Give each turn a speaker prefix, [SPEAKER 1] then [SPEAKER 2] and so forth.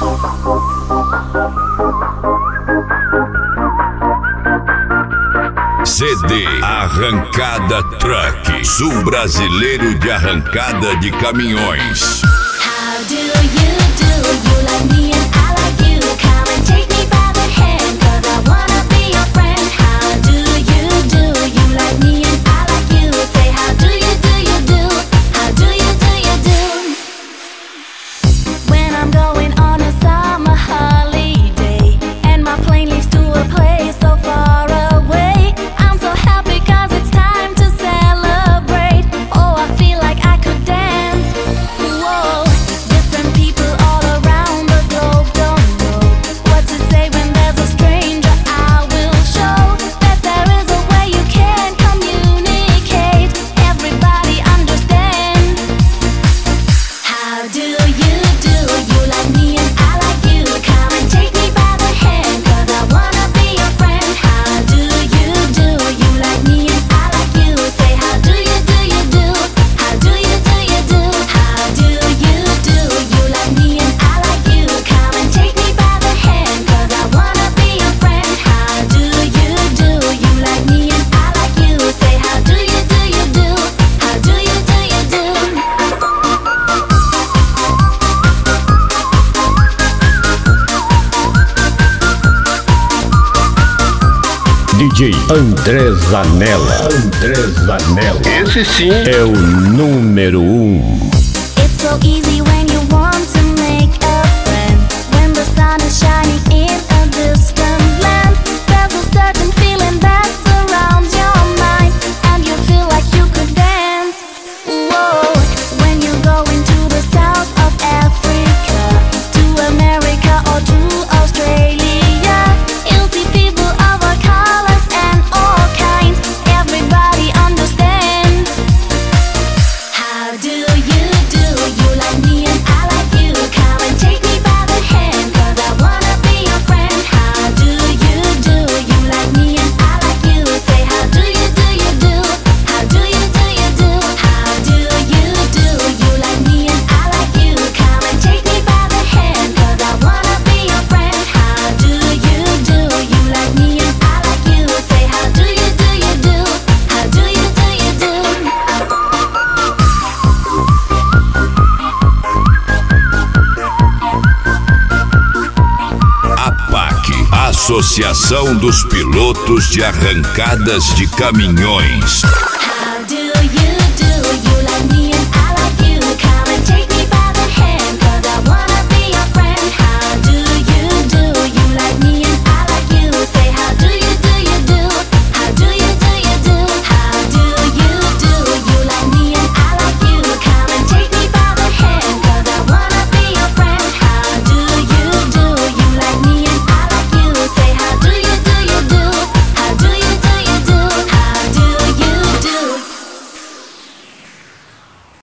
[SPEAKER 1] CD Arrancada Truck, Sul Brasileiro de Arrancada de Caminhões.
[SPEAKER 2] How do you do? You like me and I like you. Come and take me by the hand, 'cause I wanna be your friend. How do you do? You like me and I like you. Say how do you do you do? How do you do you do? When I'm going on a summer holiday and my plane leaves to a place so far away, I'm so happy 'cause it's time to celebrate. Oh, I feel like I could dance. Whoa, different people all around the globe don't know what to say when there's a stranger. I will show that there is a way you can communicate. Everybody understand. How do you do? You like me and I like you. Come and take me by the hand, 'cause I wanna be your friend. How do you do? You like me and I like you. Say how do you do you do? How do you do you do? How do you do? You like me and I like you. Come and take me by the hand, 'cause I wanna be your friend. How do you do? You like me and I like you. Say how do you do you do? How do you do you do?
[SPEAKER 3] DJ André Zanella. André Zanella. Esse sim é o número 1.
[SPEAKER 2] It's so easy when you want to make a friend. When the sun is shining in a distant land, there's a certain feeling that surrounds your mind, and you feel like you could dance. Whoa, when you go into the south of Africa, to America or to Australia, you'll see people of all colors and all kinds. Everybody understand. How do you do? You like me and I like you. Come and take me by the hand, 'cause I wanna be your friend. How do you do? You like me and I like you. Say how do you do you do? How do you do you do? How do you do? You like me and I like you. Come and take me by the hand, 'cause I wanna be your friend. How do you do? You like me and I like you. Say how do you do you do? How do you do you do?
[SPEAKER 1] APAC, Associação dos Pilotos de Arrancadas de Caminhões.